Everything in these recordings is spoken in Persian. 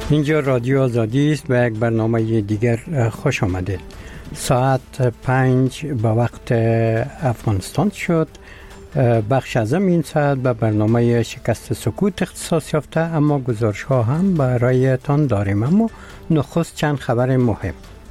اینجا رادیو آزادی است و یک برنامه دیگر خوش آمدید. ساعت 5 به وقت افغانستان شد. بخش از این ساعت به برنامه شکست سکوت اختصاص یافته، اما گزارش ها هم برایتان داریم. اما نخست چند خبر مهم.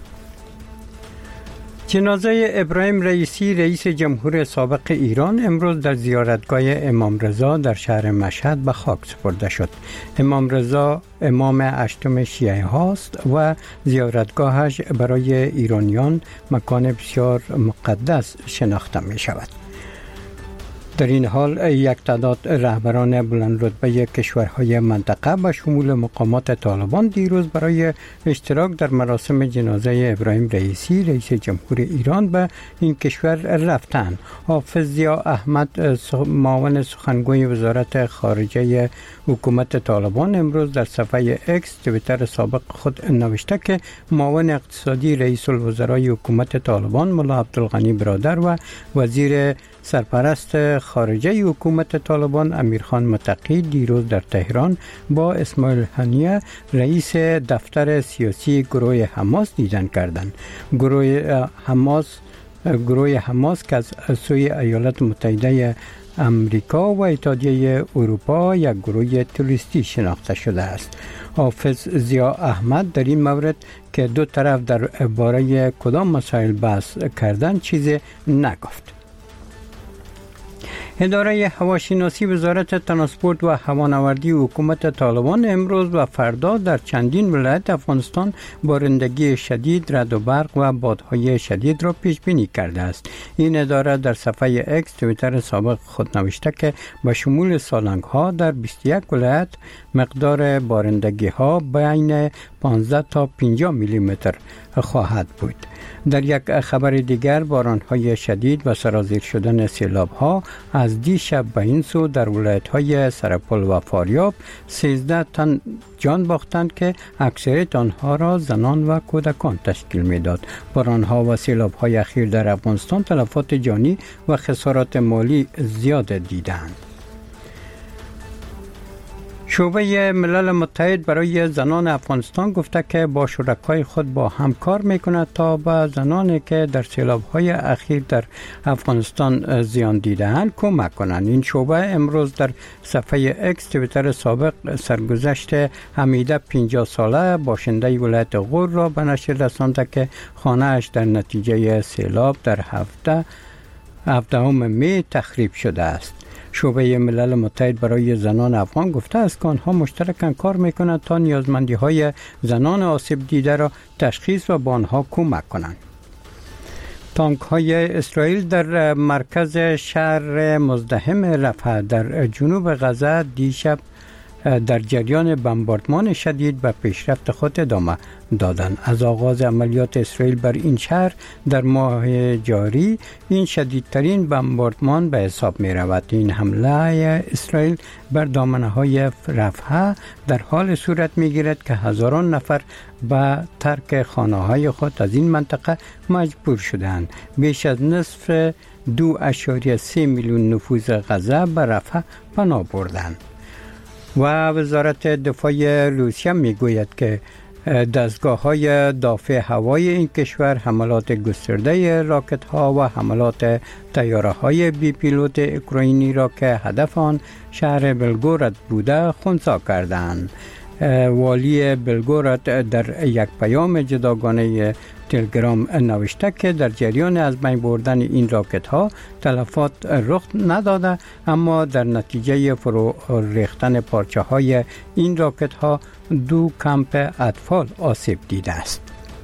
جنازه ابراهیم رئیسی رئیس جمهور سابق ایران امروز در زیارتگاه امام رضا در شهر مشهد به خاک سپرده شد. امام رضا امام هشتم شیعه هاست و زیارتگاهش برای ایرانیان مکان بسیار مقدس شناخته می شود. در این حال یک تعداد رهبران بلند رتبه کشورهای منطقه به شمول مقامات طالبان دیروز برای اشتراک در مراسم جنازه ابراهیم رئیسی رئیس جمهور ایران به این کشور رفتند. حافظ ضیا احمد معاون سخنگوی وزارت خارجه حکومت طالبان امروز در صفحه اکس توییتر سابق خود نوشته که معاون اقتصادی رئیس الوزرای حکومت طالبان ملا عبدالغنی برادر و وزیر سرپرست خارجه حکومت طالبان امیرخان متقی دیروز در تهران با اسماعیل هنیه رئیس دفتر سیاسی گروه حماس دیدن کردند. گروه حماس که از سوی ایالات متحده امریکا و اتحادیه اروپا یک گروه تروریستی شناخته شده است. حافظ ضیا احمد در این مورد که دو طرف در باره کدام مسائل بحث کردند چیزی نگفت. اداره هواشناسی وزارت ترانسپورت و هوانوردی حکومت طالبان امروز و فردا در چندین ولایت افغانستان بارندگی شدید، رعد و برق و بادهای شدید را پیش بینی کرده است. این اداره در صفحه اکس توییتر سابق خود نوشته که به شمول سالنگ ها در 21 ولایت مقدار بارندگی ها بین 15 تا 50 میلیمتر خواهد بود. در یک خبر دیگر باران‌های شدید و سرازیر شدن سیلاب‌ها از دیشب به این سو در ولایت‌های سرپل و فاریاب 13 تن جان باختند که اکثریت آنها را زنان و کودکان تشکیل می‌داد. باران‌ها و سیلاب‌های اخیر در افغانستان تلفات جانی و خسارات مالی زیاد دیدند. شعبه ملل متحد برای زنان افغانستان گفته که با شرکای خود با هم کار میکند تا به زنانی که در سیلاب‌های اخیر در افغانستان زیان دیده‌اند کمک کنند. این شعبه امروز در صفحه اکس توییتر سابق سرگذشت حمیده 50 ساله باشنده ولایت غور را به نشر رسانده که خانه‌اش در نتیجه سیلاب در 17 می تخریب شده است. شعبه ملل متحد برای زنان افغان گفته است که آنها مشترکاً کار می‌کنند تا نیازمندی‌های زنان آسیب دیده را تشخیص و به آنها کمک کنند. تانک‌های اسرائیل در مرکز شهر مزدحم رفح در جنوب غزه دیشب در جریان بمباردمان شدید به پیشرفت خود ادامه دادند. از آغاز عملیات اسرائیل بر این شهر در ماه جاری این شدیدترین بمباردمان به حساب می رود. این حمله اسرائیل بر دامنه‌های رفح در حال صورت می گیرد که هزاران نفر به ترک خانه‌های خود از این منطقه مجبور شدند. بیش از نصف 2.3 میلیون نفوس غزه به رفح پناه بردند. و وزارت دفاع روسیه میگوید که دستگاه‌های دافع هوایی این کشور حملات گسترده راکت‌ها و حملات طیاره‌های بی پیلوت اوکراینی را که هدف آن شهر بلگوراد بوده خنثی کردند. والی بلگوراد در یک پیام جداگانه تلگرام نوشته که در جریان از بین بردن این راکت ها تلفات رخ نداده، اما در نتیجه فرو ریختن پارچه های این راکت ها 2 کمپ اطفال آسیب دیده است.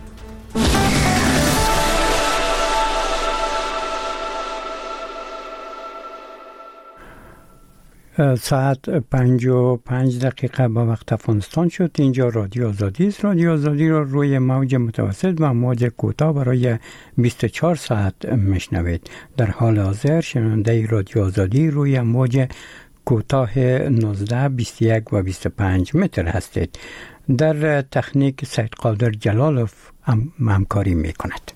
ساعت 5:05 به وقت افغانستان شد. اینجا رادیو آزادی است. رادیو آزادی را روی موج متوسط و موج کوتاه برای 24 ساعت میشنوید. در حال حاضر شنونده رادیو آزادی روی موج کوتاه 19، 21 و 25 متر هستید. در تکنیک سید قادر جلالوف همکاری میکند.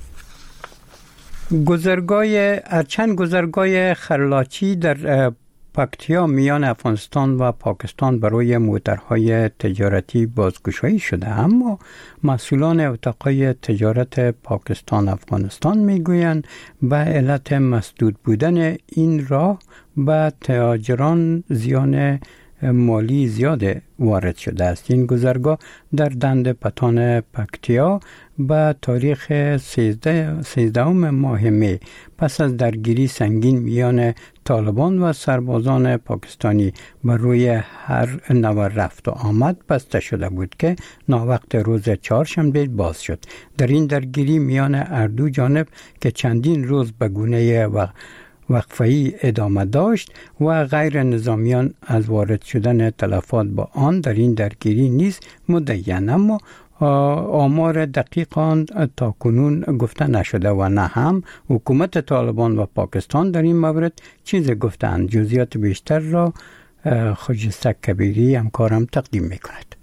گذرگاه خرلاچی در پکتیا میان افغانستان و پاکستان برای موترهای تجارتی بازگشایی شده، اما مسئولان اتاقای تجارت پاکستان افغانستان میگویند به علت مسدود بودن این راه به تاجران زیان مالی زیاد وارد شده است. این گذرگاه در دند پتان پکتیا به تاریخ 13 ماه می پس از درگیری سنگین میان طالبان و سربازان پاکستانی بر روی هر نوع رفت و آمد بسته شده بود که ناوقت روز چهارشنبه باز شد. در این درگیری میان هر دو جانب که چندین روز به گونه وقفه‌ای ادامه داشت و غیر نظامیان از وارد شدن تلفات با آن در این درگیری نیز مدعی‌اند، اما آمار دقیق آن تا کنون گفته نشده و نه هم حکومت طالبان و پاکستان در این مورد چیز گفتند. جزئیات بیشتر را خجسته کبیری همکارم تقدیم می‌کند.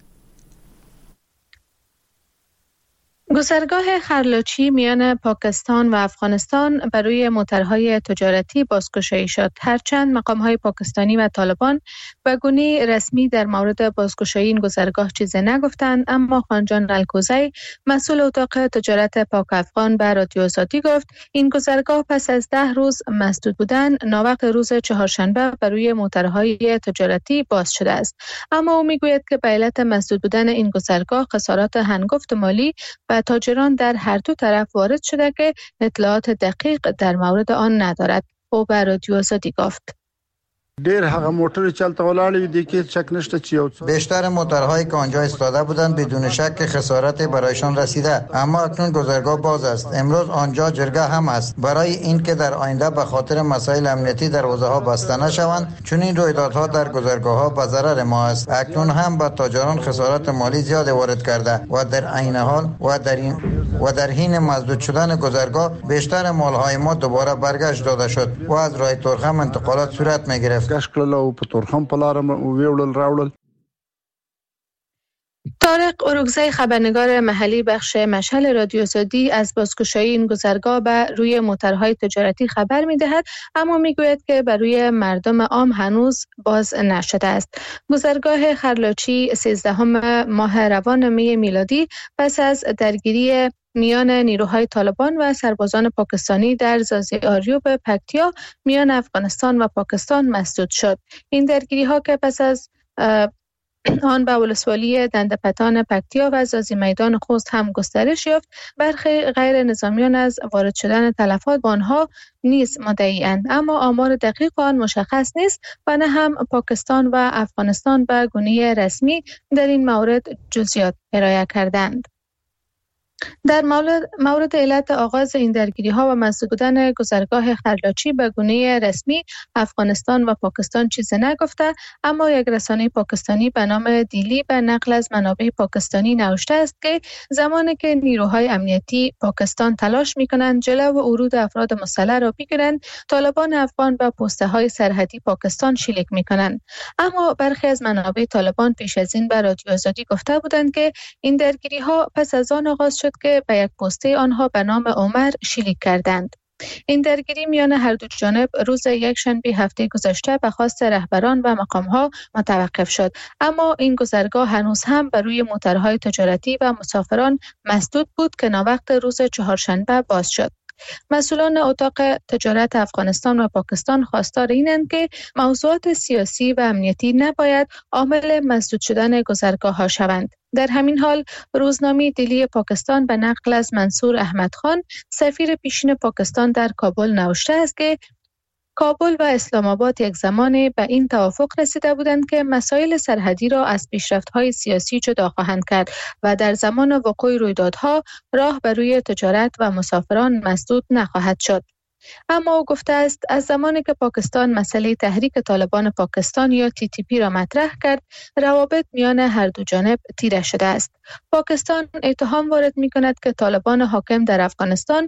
گذرگاه خرلاچی میان پاکستان و افغانستان برای موترهای تجارتی بازگشایی شد. هرچند مقام‌های پاکستانی و طالبان به گونه رسمی در مورد بازگشایی این گذرگاه چیزی نگفتند، اما خانجان الکوزی مسئول اتاق تجارت پاک افغان به رادیو آزادی گفت این گذرگاه پس از 10 روز مسدود بودن ناوقت روز چهارشنبه برای موترهای تجارتی باز شده است. اما او میگوید که به علت مسدود بودن این گذرگاه خسارات هنگفت مالی و تاجران در هر دو طرف وارد شده که اطلاعات دقیق در مورد آن ندارد. او به رادیو آزادی گفت ډیر هغه موټر چلته ولاړې دي کې شک نشته چې بیشتر موترهایی که آنجا ایستاده بودند بدون شک خسارت برایشان رسیده، اما اکنون گذرگاه باز است. امروز آنجا جرگه هم است برای اینکه در آینده به خاطر مسائل امنیتی دروازه ها بسته نشوند، چون این رویدادها در گذرگاه ها به ضرر ما است. اکنون هم به تاجران خسارت مالی زیاد وارد کرده و در عین حال و در حین مسدود شدن گذرگاه بیشتر مالهای ما دوباره برگشت داده شد و از راه تورخم انتقالات صورت می‌گرفت. طارق اروگزی خبرنگار محلی بخش مشهل رادیو آزادی از بازگشایی این گذرگاه به روی موترهای تجارتی خبر می‌دهد، اما می‌گوید که بر روی مردم عام هنوز باز نشده است. گذرگاه خرلاچی 13 ماه روان می میلادی پس از درگیری میان نیروهای طالبان و سربازان پاکستانی در زازیاریوب پکتیا میان افغانستان و پاکستان مسدود شد. این درگیری ها که پس از آن به ولسوالی دندپتان پکتیا و زازی میدان خوست هم گسترش یافت، برخی غیر نظامیان از وارد شدن تلفات با آنها نیز مدعی‌اند، اما آمار دقیق آن مشخص نیست و نه هم پاکستان و افغانستان به گونه رسمی در این مورد جزئیات ارائه کردند. در مورد علت آغاز این درگیری ها و مسدود بودن گذرگاه خرلاچی به گونه رسمی افغانستان و پاکستان چیزی نگفته، اما یک رسانه پاکستانی به نام دیلی به نقل از منابع پاکستانی نوشته است که زمانی که نیروهای امنیتی پاکستان تلاش می‌کنند جلو ورود افراد مسلح را بگیرند، طالبان افغان به پسته های سرحدی پاکستان شلیک می‌کنند. اما برخی از منابع طالبان پیش از این به رادیو آزادی گفته بودند که این درگیری ها پس از آن آغاز شد که به یک پسته آنها به نام عمر شلیک کردند. این درگیری میان هر دو جانب روز یکشنبه هفته گذشته به خواست رهبران و مقام‌ها متوقف شد، اما این گذرگاه هنوز هم بر روی موترهای تجارتی و مسافران مسدود بود که ناوقت روز چهارشنبه باز شد. مسئولان اتاق تجارت افغانستان و پاکستان خواستار اینند که موضوعات سیاسی و امنیتی نباید عامل مسدود شدن گذرگاه‌ها شوند. در همین حال روزنامه دیلی پاکستان به نقل از منصور احمد خان سفیر پیشین پاکستان در کابل نوشته است که کابل و اسلام آباد یک زمانی به این توافق رسیده بودند که مسائل سرحدی را از پیشرفت‌های سیاسی جدا خواهند کرد و در زمان وقوع رویدادها راه بر روی تجارت و مسافران مسدود نخواهد شد. اما او گفته است از زمانی که پاکستان مسئله تحریک طالبان پاکستان یا TTP را مطرح کرد، روابط میان هر دو جانب تیره شده است. پاکستان اتهام وارد می‌کند که طالبان حاکم در افغانستان